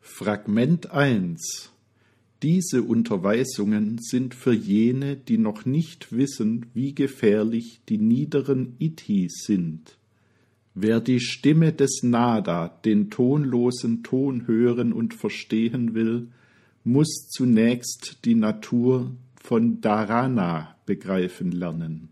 Fragment 1. Diese Unterweisungen sind für jene, die noch nicht wissen, wie gefährlich die niederen Iddhis sind. Wer die Stimme des Nada, den tonlosen Ton hören und verstehen will, muss zunächst die Natur von Dharana begreifen lernen.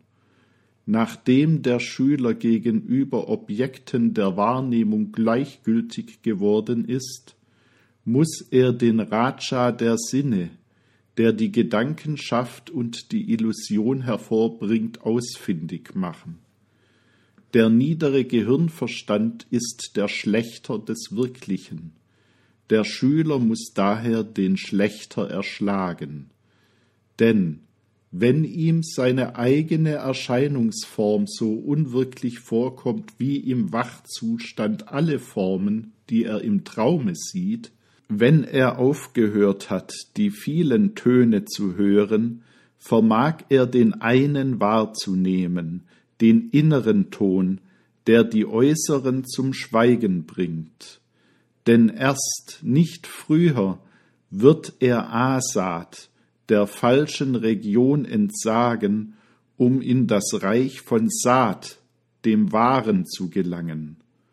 Nachdem der Schüler gegenüber Objekten der Wahrnehmung gleichgültig geworden ist, muss er den Raja der Sinne, der die Gedanken schafft und die Illusion hervorbringt, ausfindig machen. Der niedere Gehirnverstand ist der Schlächter des Wirklichen. Der Schüler muss daher den Schlächter erschlagen. Denn wenn ihm seine eigene Erscheinungsform so unwirklich vorkommt wie im Wachzustand alle Formen, die er im Traume sieht, wenn er aufgehört hat, die vielen Töne zu hören, vermag er den einen wahrzunehmen, den inneren Ton, der die äußeren zum Schweigen bringt. Denn erst nicht früher wird er Asat, der falschen Region entsagen, um in das Reich von Sat, dem Wahren, zu gelangen.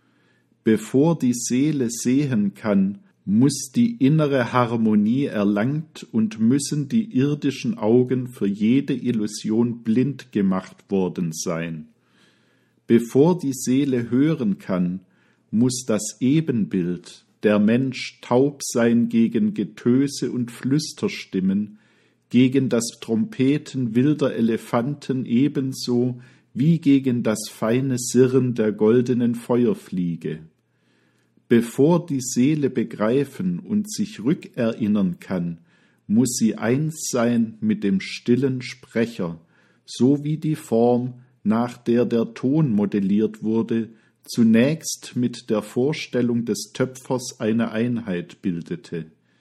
Bevor die Seele sehen kann, muss die innere Harmonie erlangt und müssen die irdischen Augen für jede Illusion blind gemacht worden sein. Bevor die Seele hören kann, muss das Ebenbild, der Mensch, taub sein gegen Getöse und Flüsterstimmen, gegen das Trompeten wilder Elefanten ebenso wie gegen das feine Sirren der goldenen Feuerfliege. Bevor die Seele begreifen und sich rückerinnern kann, muss sie eins sein mit dem stillen Sprecher, so wie die Form, nach der der Ton modelliert wurde, zunächst mit der Vorstellung des Töpfers eine Einheit bildete.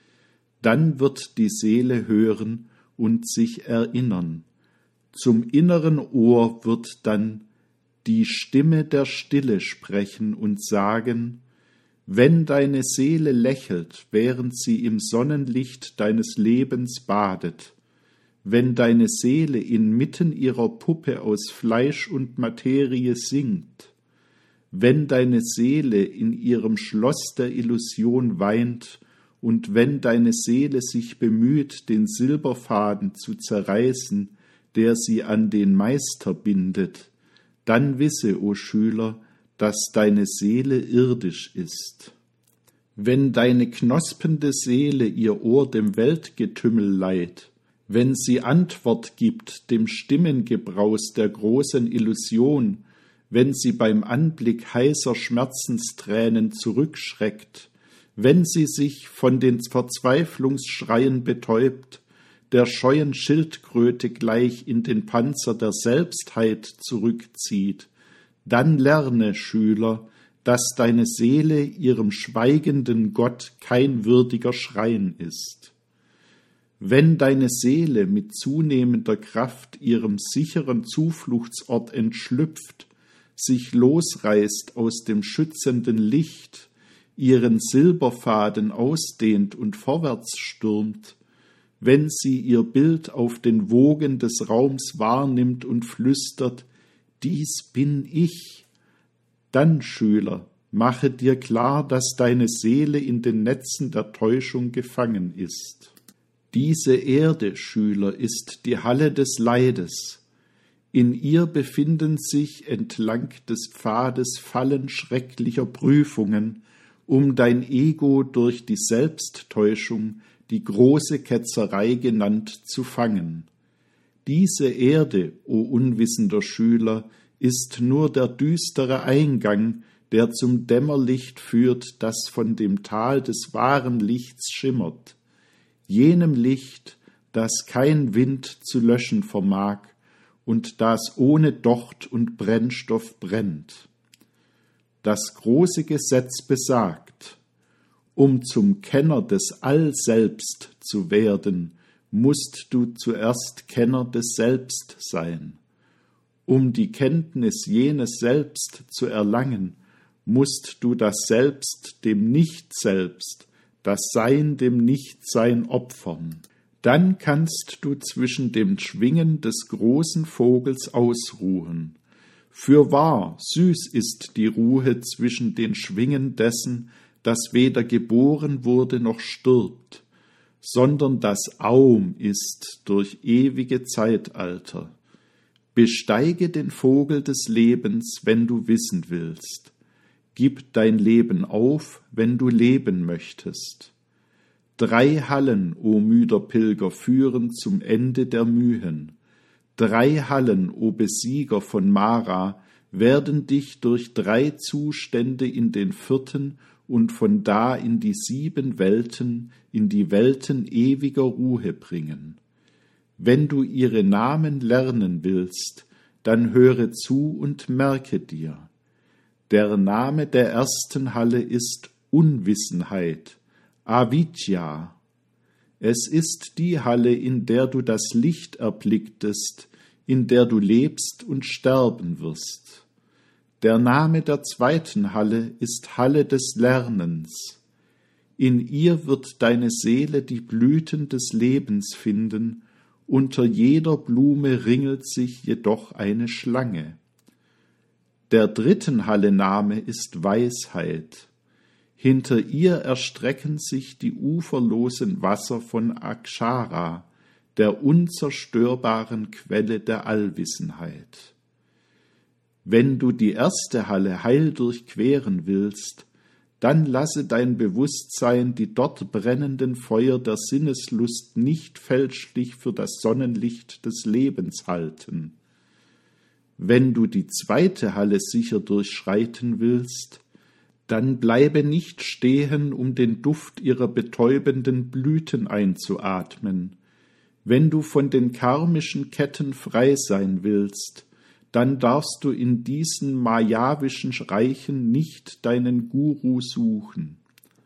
Dann wird die Seele hören und sich erinnern. Zum inneren Ohr wird dann die Stimme der Stille sprechen und sagen: Wenn deine Seele lächelt, während sie im Sonnenlicht deines Lebens badet, wenn deine Seele inmitten ihrer Puppe aus Fleisch und Materie singt, wenn deine Seele in ihrem Schloss der Illusion weint und wenn deine Seele sich bemüht, den Silberfaden zu zerreißen, der sie an den Meister bindet, dann wisse, o Schüler, dass deine Seele irdisch ist. Wenn deine knospende Seele ihr Ohr dem Weltgetümmel leiht, wenn sie Antwort gibt dem Stimmengebraus der großen Illusion, wenn sie beim Anblick heißer Schmerzenstränen zurückschreckt, wenn sie sich von den Verzweiflungsschreien betäubt, der scheuen Schildkröte gleich in den Panzer der Selbstheit zurückzieht, dann lerne, Schüler, dass deine Seele ihrem schweigenden Gott kein würdiger Schrein ist. Wenn deine Seele mit zunehmender Kraft ihrem sicheren Zufluchtsort entschlüpft, sich losreißt aus dem schützenden Licht, ihren Silberfaden ausdehnt und vorwärts stürmt, wenn sie ihr Bild auf den Wogen des Raums wahrnimmt und flüstert: Dies bin ich, dann, Schüler, mache dir klar, dass deine Seele in den Netzen der Täuschung gefangen ist. Diese Erde, Schüler, ist die Halle des Leides. In ihr befinden sich entlang des Pfades Fallen schrecklicher Prüfungen, um dein Ego durch die Selbsttäuschung, die große Ketzerei genannt, zu fangen. Diese Erde, o unwissender Schüler, ist nur der düstere Eingang, der zum Dämmerlicht führt, das von dem Tal des wahren Lichts schimmert, jenem Licht, das kein Wind zu löschen vermag und das ohne Docht und Brennstoff brennt. Das große Gesetz besagt: Um zum Kenner des Allselbst zu werden, musst du zuerst Kenner des Selbst sein. Um die Kenntnis jenes Selbst zu erlangen, musst du das Selbst dem Nicht-Selbst, das Sein dem Nichtsein opfern. Dann kannst du zwischen dem Schwingen des großen Vogels ausruhen. Fürwahr, süß ist die Ruhe zwischen den Schwingen dessen, das weder geboren wurde noch stirbt, sondern das Aum ist durch ewige Zeitalter. Besteige den Vogel des Lebens, wenn du wissen willst. Gib dein Leben auf, wenn du leben möchtest. 3 Hallen, o müder Pilger, führen zum Ende der Mühen. 3 Hallen, o Besieger von Mara, werden dich durch 3 Zustände in den 4. und von da in die 7 Welten, in die Welten ewiger Ruhe bringen. Wenn du ihre Namen lernen willst, dann höre zu und merke dir. Der Name der ersten Halle ist Unwissenheit, Avidya. Es ist die Halle, in der du das Licht erblicktest, in der du lebst und sterben wirst. Der Name der zweiten Halle ist Halle des Lernens. In ihr wird deine Seele die Blüten des Lebens finden, unter jeder Blume ringelt sich jedoch eine Schlange. Der dritten Halle Name ist Weisheit. Hinter ihr erstrecken sich die uferlosen Wasser von Akshara, der unzerstörbaren Quelle der Allwissenheit. Wenn du die erste Halle heil durchqueren willst, dann lasse dein Bewusstsein die dort brennenden Feuer der Sinneslust nicht fälschlich für das Sonnenlicht des Lebens halten. Wenn du die zweite Halle sicher durchschreiten willst, dann bleibe nicht stehen, um den Duft ihrer betäubenden Blüten einzuatmen. Wenn du von den karmischen Ketten frei sein willst, dann darfst du in diesen mayavischen Reichen nicht deinen Guru suchen.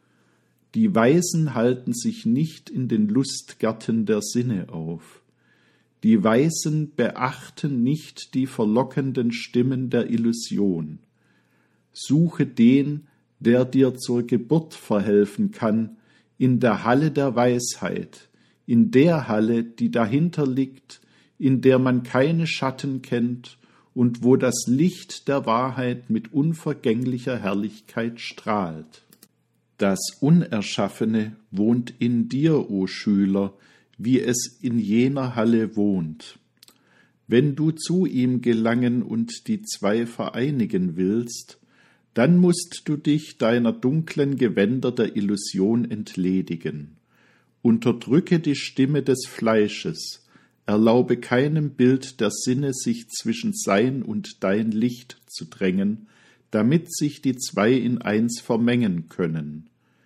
Die Weisen halten sich nicht in den Lustgärten der Sinne auf. Die Weisen beachten nicht die verlockenden Stimmen der Illusion. Suche den, der dir zur Geburt verhelfen kann, in der Halle der Weisheit, in der Halle, die dahinter liegt, in der man keine Schatten kennt und wo das Licht der Wahrheit mit unvergänglicher Herrlichkeit strahlt. Das Unerschaffene wohnt in dir, o Schüler, wie es in jener Halle wohnt. Wenn du zu ihm gelangen und die 2 vereinigen willst, dann musst du dich deiner dunklen Gewänder der Illusion entledigen. Unterdrücke die Stimme des Fleisches, erlaube keinem Bild der Sinne, sich zwischen sein und dein Licht zu drängen, damit sich die 2 in eins vermengen können.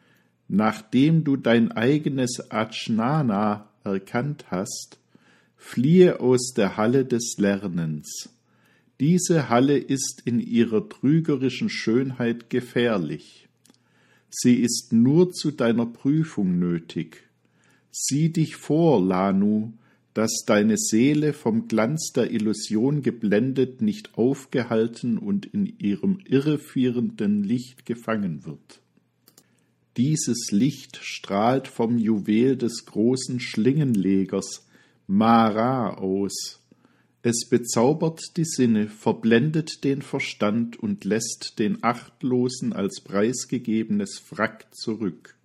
Nachdem du dein eigenes Ajnana erkannt hast, fliehe aus der Halle des Lernens. Diese Halle ist in ihrer trügerischen Schönheit gefährlich. Sie ist nur zu deiner Prüfung nötig. Sieh dich vor, Lanu, dass deine Seele vom Glanz der Illusion geblendet nicht aufgehalten und in ihrem irreführenden Licht gefangen wird. Dieses Licht strahlt vom Juwel des großen Schlingenlegers Mara aus. Es bezaubert die Sinne, verblendet den Verstand und lässt den Achtlosen als preisgegebenes Wrack zurück.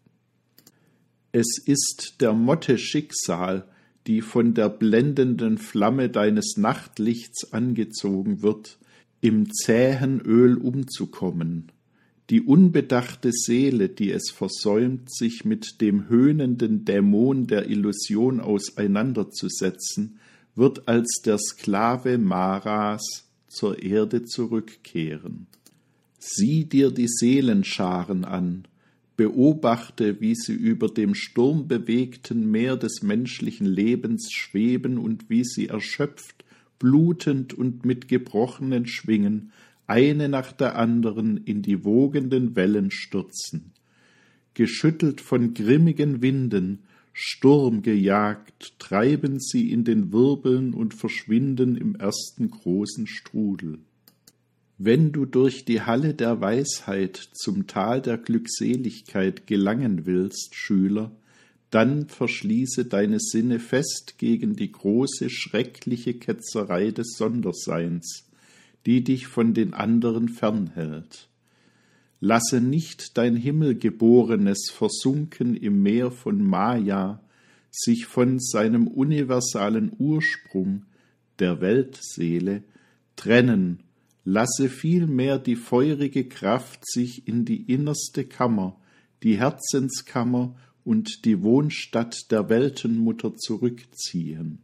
Es ist der Motte Schicksal, die von der blendenden Flamme deines Nachtlichts angezogen wird, im zähen Öl umzukommen. Die unbedachte Seele, die es versäumt, sich mit dem höhnenden Dämon der Illusion auseinanderzusetzen, wird als der Sklave Maras zur Erde zurückkehren. Sieh dir die Seelenscharen an, beobachte, wie sie über dem sturmbewegten Meer des menschlichen Lebens schweben und wie sie erschöpft, blutend und mit gebrochenen Schwingen eine nach der anderen in die wogenden Wellen stürzen. Geschüttelt von grimmigen Winden, sturmgejagt, treiben sie in den Wirbeln und verschwinden im ersten großen Strudel. Wenn du durch die Halle der Weisheit zum Tal der Glückseligkeit gelangen willst, Schüler, dann verschließe deine Sinne fest gegen die große, schreckliche Ketzerei des Sonderseins, die dich von den anderen fernhält. Lasse nicht dein Himmelgeborenes versunken im Meer von Maya sich von seinem universalen Ursprung, der Weltseele, trennen. Lasse vielmehr die feurige Kraft sich in die innerste Kammer, die Herzenskammer und die Wohnstadt der Weltenmutter zurückziehen.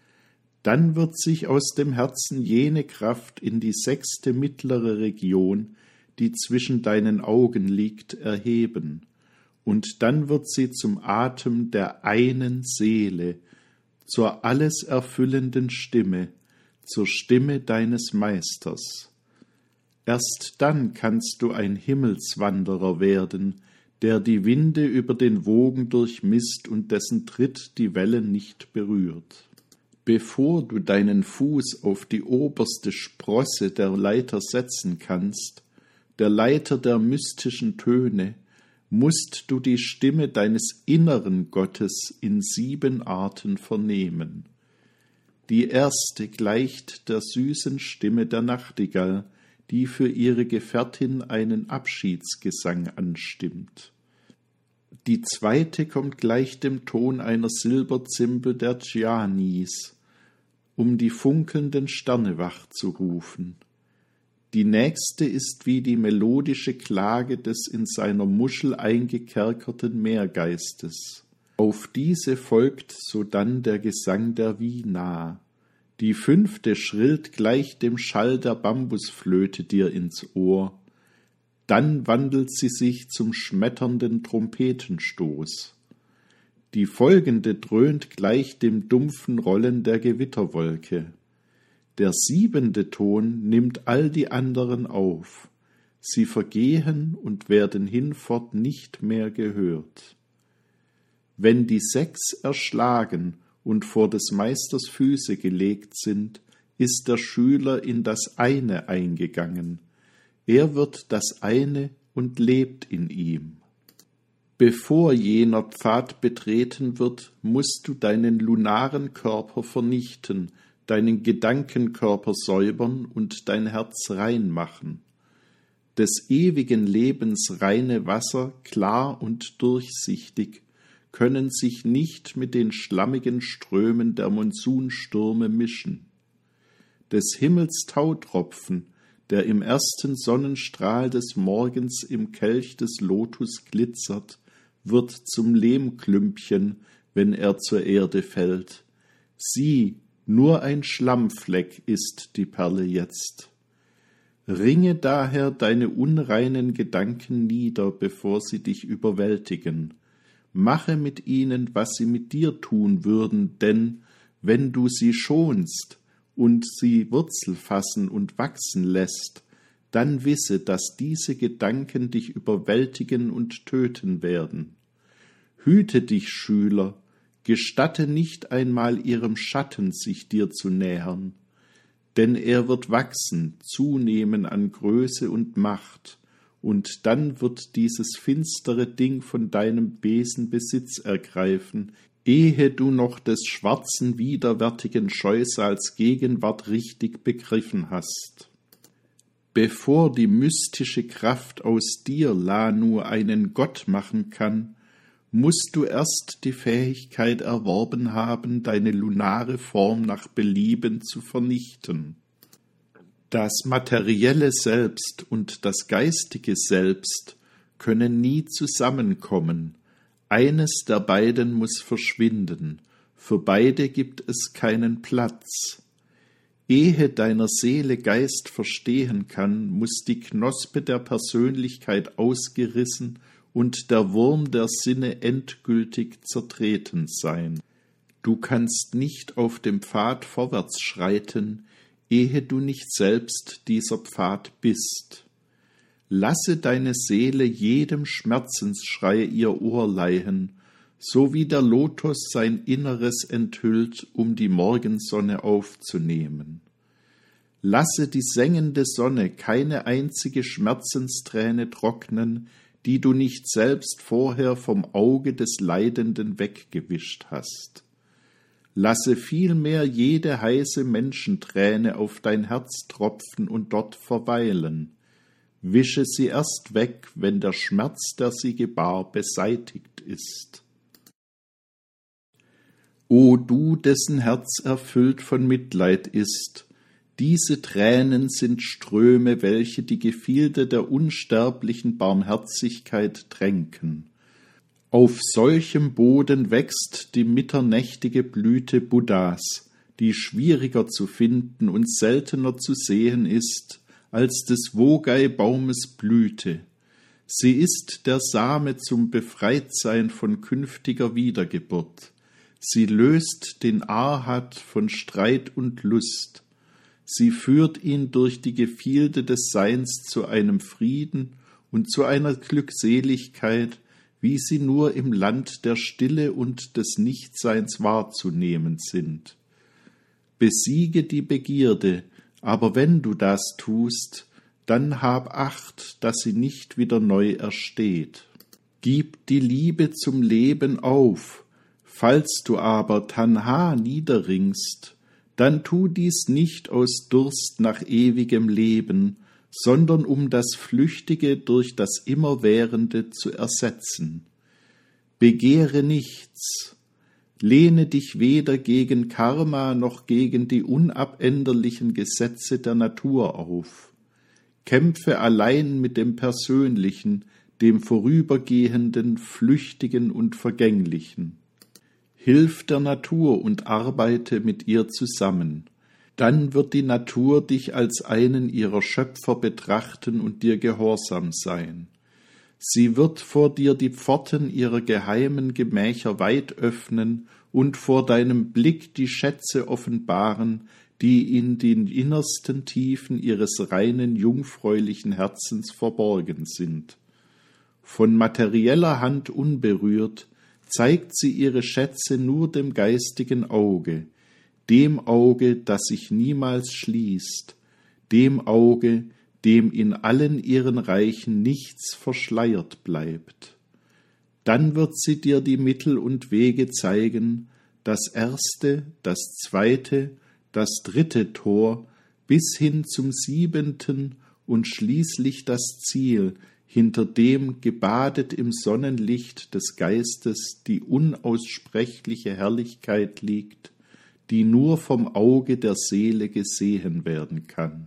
Dann wird sich aus dem Herzen jene Kraft in die 6. mittlere Region, die zwischen deinen Augen liegt, erheben, und dann wird sie zum Atem der einen Seele, zur alles erfüllenden Stimme, zur Stimme deines Meisters. Erst dann kannst du ein Himmelswanderer werden, der die Winde über den Wogen durchmisst und dessen Tritt die Wellen nicht berührt. Bevor du deinen Fuß auf die oberste Sprosse der Leiter setzen kannst, der Leiter der mystischen Töne, musst du die Stimme deines inneren Gottes in 7 Arten vernehmen. Die erste gleicht der süßen Stimme der Nachtigall, die für ihre Gefährtin einen Abschiedsgesang anstimmt. Die zweite kommt gleich dem Ton einer Silberzimbel der Dschyanis, um die funkelnden Sterne wachzurufen. Die nächste ist wie die melodische Klage des in seiner Muschel eingekerkerten Meergeistes. Auf diese folgt sodann der Gesang der Vina. Die 5. schrillt gleich dem Schall der Bambusflöte dir ins Ohr. Dann wandelt sie sich zum schmetternden Trompetenstoß. Die folgende dröhnt gleich dem dumpfen Rollen der Gewitterwolke. Der 7. Ton nimmt all die anderen auf. Sie vergehen und werden hinfort nicht mehr gehört. Wenn die 6 erschlagen und vor des Meisters Füße gelegt sind, ist der Schüler in das Eine eingegangen. Er wird das Eine und lebt in ihm. Bevor jener Pfad betreten wird, musst du deinen lunaren Körper vernichten, deinen Gedankenkörper säubern und dein Herz rein machen. Des ewigen Lebens reine Wasser, klar und durchsichtig, können sich nicht mit den schlammigen Strömen der Monsunstürme mischen. Des Himmels Tautropfen, der im ersten Sonnenstrahl des Morgens im Kelch des Lotus glitzert, wird zum Lehmklümpchen, wenn er zur Erde fällt. Sieh, nur ein Schlammfleck ist die Perle jetzt. Ringe daher deine unreinen Gedanken nieder, bevor sie dich überwältigen. Mache mit ihnen, was sie mit dir tun würden, denn wenn du sie schonst und sie Wurzel fassen und wachsen lässt, dann wisse, dass diese Gedanken dich überwältigen und töten werden. Hüte dich, Schüler, gestatte nicht einmal ihrem Schatten sich dir zu nähern, denn er wird wachsen, zunehmen an Größe und Macht, und dann wird dieses finstere Ding von deinem Besen Besitz ergreifen, ehe du noch des schwarzen, widerwärtigen Scheusals Gegenwart richtig begriffen hast. Bevor die mystische Kraft aus dir, Lanu, einen Gott machen kann, musst du erst die Fähigkeit erworben haben, deine lunare Form nach Belieben zu vernichten. Das materielle Selbst und das geistige Selbst können nie zusammenkommen. Eines der beiden muss verschwinden. Für beide gibt es keinen Platz. Ehe deiner Seele Geist verstehen kann, muss die Knospe der Persönlichkeit ausgerissen und der Wurm der Sinne endgültig zertreten sein. Du kannst nicht auf dem Pfad vorwärts schreiten, ehe du nicht selbst dieser Pfad bist. Lasse deine Seele jedem Schmerzensschrei ihr Ohr leihen, so wie der Lotus sein Inneres enthüllt, um die Morgensonne aufzunehmen. Lasse die sengende Sonne keine einzige Schmerzensträne trocknen, die du nicht selbst vorher vom Auge des Leidenden weggewischt hast. Lasse vielmehr jede heiße Menschenträne auf dein Herz tropfen und dort verweilen. Wische sie erst weg, wenn der Schmerz, der sie gebar, beseitigt ist. O du, dessen Herz erfüllt von Mitleid ist, diese Tränen sind Ströme, welche die Gefilde der unsterblichen Barmherzigkeit tränken. Auf solchem Boden wächst die mitternächtige Blüte Buddhas, die schwieriger zu finden und seltener zu sehen ist, als des Wogai-Baumes Blüte. Sie ist der Same zum Befreitsein von künftiger Wiedergeburt. Sie löst den Arhat von Streit und Lust. Sie führt ihn durch die Gefilde des Seins zu einem Frieden und zu einer Glückseligkeit, wie sie nur im Land der Stille und des Nichtseins wahrzunehmen sind. Besiege die Begierde, aber wenn du das tust, dann hab Acht, dass sie nicht wieder neu ersteht. Gib die Liebe zum Leben auf, falls du aber Tanha niederringst, dann tu dies nicht aus Durst nach ewigem Leben, sondern um das Flüchtige durch das Immerwährende zu ersetzen. Begehre nichts, lehne dich weder gegen Karma noch gegen die unabänderlichen Gesetze der Natur auf. Kämpfe allein mit dem Persönlichen, dem Vorübergehenden, Flüchtigen und Vergänglichen. Hilf der Natur und arbeite mit ihr zusammen. Dann wird die Natur dich als einen ihrer Schöpfer betrachten und dir gehorsam sein. Sie wird vor dir die Pforten ihrer geheimen Gemächer weit öffnen und vor deinem Blick die Schätze offenbaren, die in den innersten Tiefen ihres reinen, jungfräulichen Herzens verborgen sind. Von materieller Hand unberührt, zeigt sie ihre Schätze nur dem geistigen Auge, dem Auge, das sich niemals schließt, dem Auge, dem in allen ihren Reichen nichts verschleiert bleibt. Dann wird sie dir die Mittel und Wege zeigen, das erste, das zweite, das dritte Tor, bis hin zum 7. und schließlich das Ziel, hinter dem gebadet im Sonnenlicht des Geistes die unaussprechliche Herrlichkeit liegt, die nur vom Auge der Seele gesehen werden kann.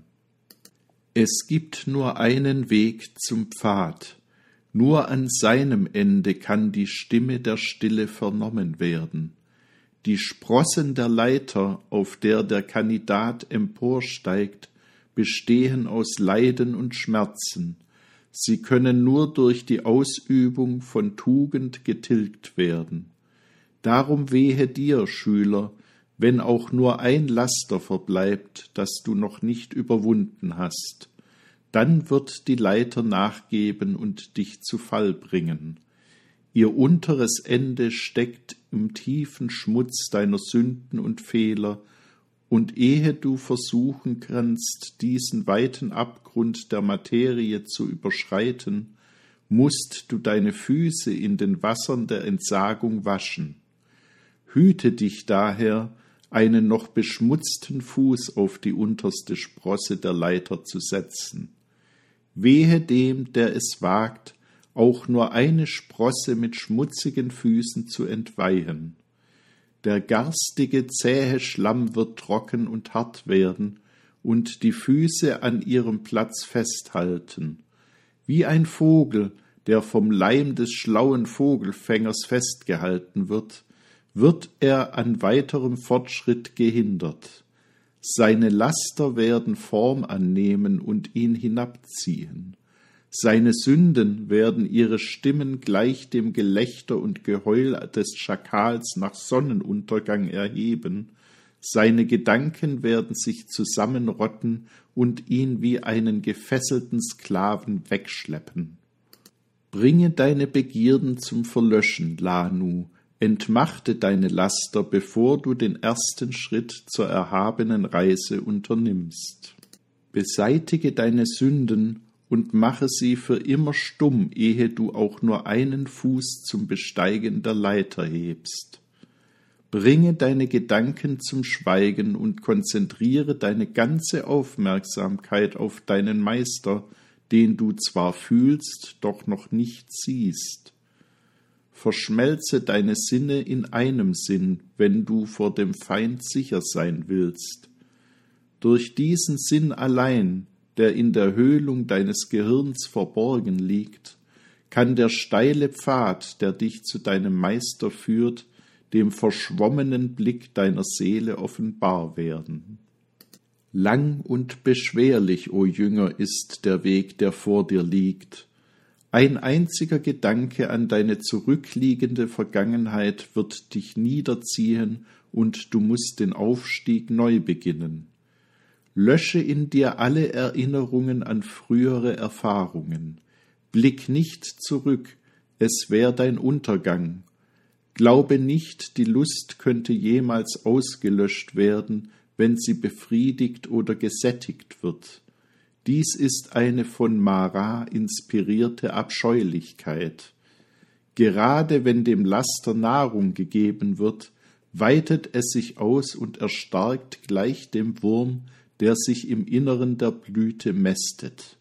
Es gibt nur einen Weg zum Pfad, nur an seinem Ende kann die Stimme der Stille vernommen werden. Die Sprossen der Leiter, auf der der Kandidat emporsteigt, bestehen aus Leiden und Schmerzen. Sie können nur durch die Ausübung von Tugend getilgt werden. Darum wehe dir, Schüler, wenn auch nur ein Laster verbleibt, das du noch nicht überwunden hast. Dann wird die Leiter nachgeben und dich zu Fall bringen. Ihr unteres Ende steckt im tiefen Schmutz deiner Sünden und Fehler, und ehe du versuchen kannst, diesen weiten Abgrund der Materie zu überschreiten, musst du deine Füße in den Wassern der Entsagung waschen. Hüte dich daher, einen noch beschmutzten Fuß auf die unterste Sprosse der Leiter zu setzen. Wehe dem, der es wagt, auch nur eine Sprosse mit schmutzigen Füßen zu entweihen. Der garstige, zähe Schlamm wird trocken und hart werden und die Füße an ihrem Platz festhalten. Wie ein Vogel, der vom Leim des schlauen Vogelfängers festgehalten wird, wird er an weiterem Fortschritt gehindert. Seine Laster werden Form annehmen und ihn hinabziehen. Seine Sünden werden ihre Stimmen gleich dem Gelächter und Geheul des Schakals nach Sonnenuntergang erheben, seine Gedanken werden sich zusammenrotten und ihn wie einen gefesselten Sklaven wegschleppen. Bringe deine Begierden zum Verlöschen, Lanu, entmachte deine Laster, bevor du den ersten Schritt zur erhabenen Reise unternimmst. Beseitige deine Sünden und mache sie für immer stumm, ehe du auch nur einen Fuß zum Besteigen der Leiter hebst. Bringe deine Gedanken zum Schweigen und konzentriere deine ganze Aufmerksamkeit auf deinen Meister, den du zwar fühlst, doch noch nicht siehst. Verschmelze deine Sinne in einem Sinn, wenn du vor dem Feind sicher sein willst. Durch diesen Sinn allein, der in der Höhlung deines Gehirns verborgen liegt, kann der steile Pfad, der dich zu deinem Meister führt, dem verschwommenen Blick deiner Seele offenbar werden. Lang und beschwerlich, o Jünger, ist der Weg, der vor dir liegt. Ein einziger Gedanke an deine zurückliegende Vergangenheit wird dich niederziehen und du musst den Aufstieg neu beginnen. Lösche in dir alle Erinnerungen an frühere Erfahrungen. Blick nicht zurück, es wär dein Untergang. Glaube nicht, die Lust könnte jemals ausgelöscht werden, wenn sie befriedigt oder gesättigt wird. Dies ist eine von Mara inspirierte Abscheulichkeit. Gerade wenn dem Laster Nahrung gegeben wird, weitet es sich aus und erstarkt gleich dem Wurm, der sich im Inneren der Blüte mästet.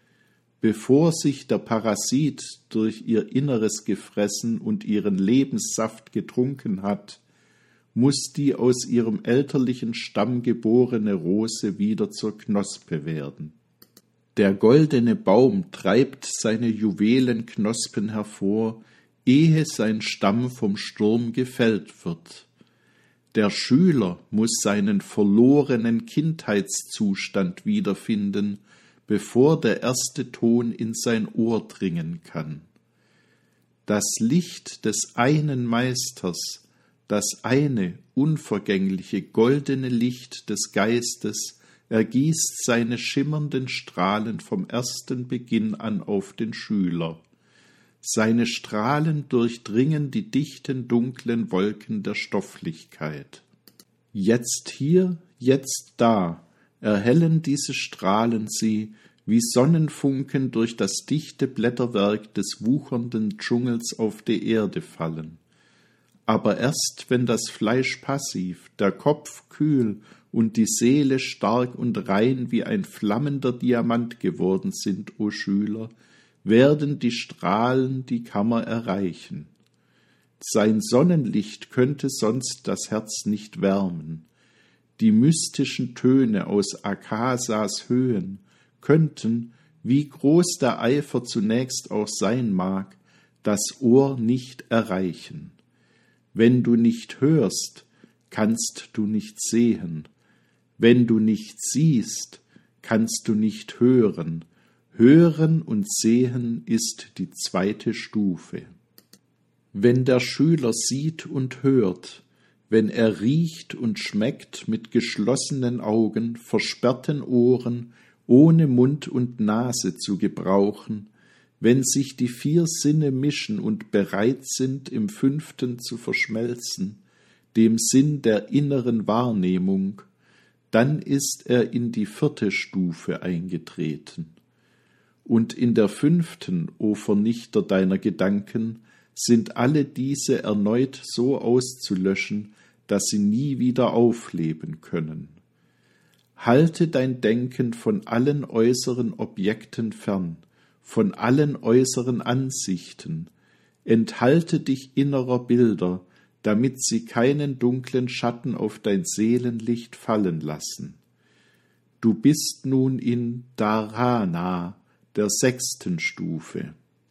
Bevor sich der Parasit durch ihr Inneres gefressen und ihren Lebenssaft getrunken hat, muß die aus ihrem elterlichen Stamm geborene Rose wieder zur Knospe werden. Der goldene Baum treibt seine Juwelenknospen hervor, ehe sein Stamm vom Sturm gefällt wird. Der Schüler muß seinen verlorenen Kindheitszustand wiederfinden, bevor der erste Ton in sein Ohr dringen kann. Das Licht des einen Meisters, das eine unvergängliche goldene Licht des Geistes, ergießt seine schimmernden Strahlen vom ersten Beginn an auf den Schüler. Seine Strahlen durchdringen die dichten, dunklen Wolken der Stofflichkeit. Jetzt hier, jetzt da, erhellen diese Strahlen sie, wie Sonnenfunken durch das dichte Blätterwerk des wuchernden Dschungels auf die Erde fallen. Aber erst wenn das Fleisch passiv, der Kopf kühl und die Seele stark und rein wie ein flammender Diamant geworden sind, o Schüler, werden die Strahlen die Kammer erreichen. Sein Sonnenlicht könnte sonst das Herz nicht wärmen. Die mystischen Töne aus Akasas Höhen könnten, wie groß der Eifer zunächst auch sein mag, das Ohr nicht erreichen. Wenn du nicht hörst, kannst du nicht sehen. Wenn du nicht siehst, kannst du nicht hören. Hören und Sehen ist die zweite Stufe. Wenn der Schüler sieht und hört, wenn er riecht und schmeckt mit geschlossenen Augen, versperrten Ohren, ohne Mund und Nase zu gebrauchen, wenn sich die 4 Sinne mischen und bereit sind, im 5. zu verschmelzen, dem Sinn der inneren Wahrnehmung, dann ist er in die 4. Stufe eingetreten. Und in der 5., o Vernichter deiner Gedanken, sind alle diese erneut so auszulöschen, dass sie nie wieder aufleben können. Halte dein Denken von allen äußeren Objekten fern, von allen äußeren Ansichten, enthalte dich innerer Bilder, damit sie keinen dunklen Schatten auf dein Seelenlicht fallen lassen. Du bist nun in Dharana, der 6. Stufe.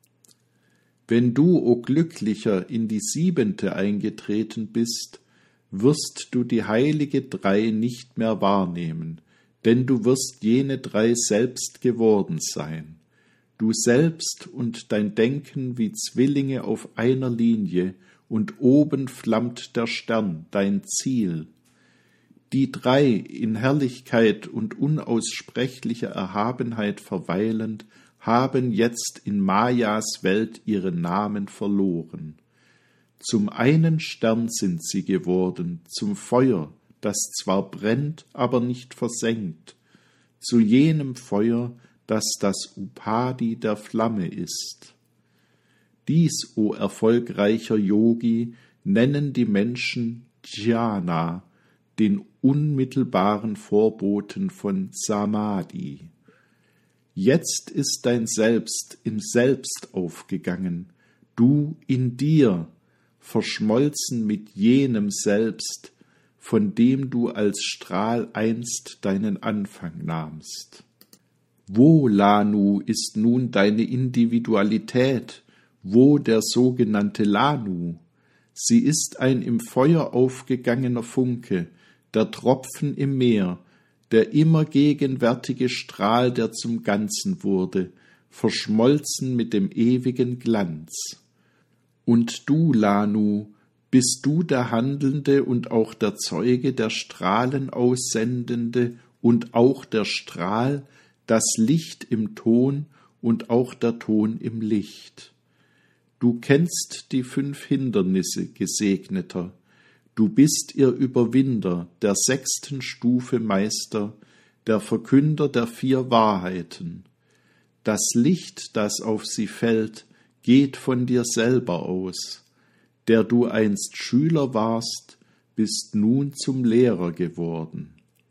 Wenn du, o Glücklicher, in die 7. eingetreten bist, wirst du die heilige 3 nicht mehr wahrnehmen, denn du wirst jene 3 selbst geworden sein. Du selbst und dein Denken wie Zwillinge auf einer Linie, und oben flammt der Stern, dein Ziel. Die 3 in Herrlichkeit und unaussprechlicher Erhabenheit verweilend, haben jetzt in Mayas Welt ihren Namen verloren. Zum einen Stern sind sie geworden, zum Feuer, das zwar brennt, aber nicht versenkt, zu jenem Feuer, das das Upadi der Flamme ist. Dies, o erfolgreicher Yogi, nennen die Menschen Jnana, den unmittelbaren Vorboten von Samadhi. Jetzt ist dein Selbst im Selbst aufgegangen, du in dir, verschmolzen mit jenem Selbst, von dem du als Strahl einst deinen Anfang nahmst. Wo, Lanu, ist nun deine Individualität? Wo der sogenannte Lanu? Sie ist ein im Feuer aufgegangener Funke, der Tropfen im Meer, der immer gegenwärtige Strahl, der zum Ganzen wurde, verschmolzen mit dem ewigen Glanz. Und du, Lanu, bist du der Handelnde und auch der Zeuge, der Strahlen aussendende und auch der Strahl, das Licht im Ton und auch der Ton im Licht. Du kennst die 5 Hindernisse, Gesegneter. Du bist ihr Überwinder, der 6. Stufe Meister, der Verkünder der 4 Wahrheiten. Das Licht, das auf sie fällt, geht von dir selber aus. Der du einst Schüler warst, bist nun zum Lehrer geworden.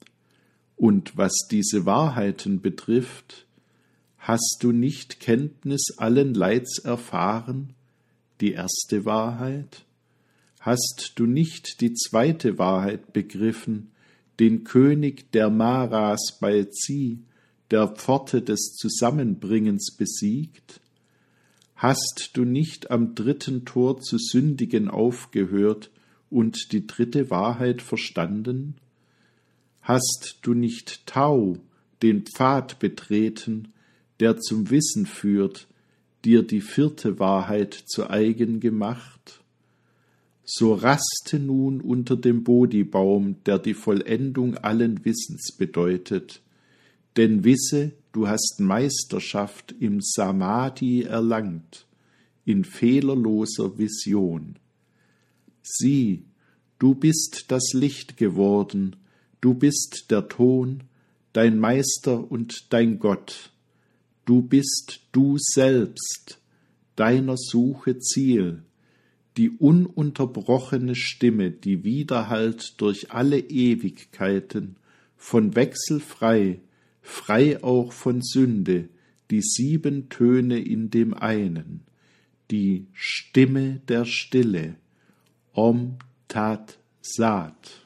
Und was diese Wahrheiten betrifft, hast du nicht Kenntnis allen Leids erfahren, die erste Wahrheit? Hast du nicht die zweite Wahrheit begriffen, den König der Maras bei Zi, der Pforte des Zusammenbringens besiegt? Hast du nicht am 3. Tor zu sündigen aufgehört und die 3. Wahrheit verstanden? Hast du nicht Tau, den Pfad betreten, der zum Wissen führt, dir die 4. Wahrheit zu eigen gemacht? So raste nun unter dem Bodhibaum, der die Vollendung allen Wissens bedeutet, denn wisse, du hast Meisterschaft im Samadhi erlangt, in fehlerloser Vision. Sieh, du bist das Licht geworden, du bist der Ton, dein Meister und dein Gott. Du bist du selbst, deiner Suche Ziel, die ununterbrochene Stimme, die widerhallt durch alle Ewigkeiten, von Wechsel frei, frei auch von Sünde, die 7 Töne in dem einen, die Stimme der Stille, Om Tat Sat.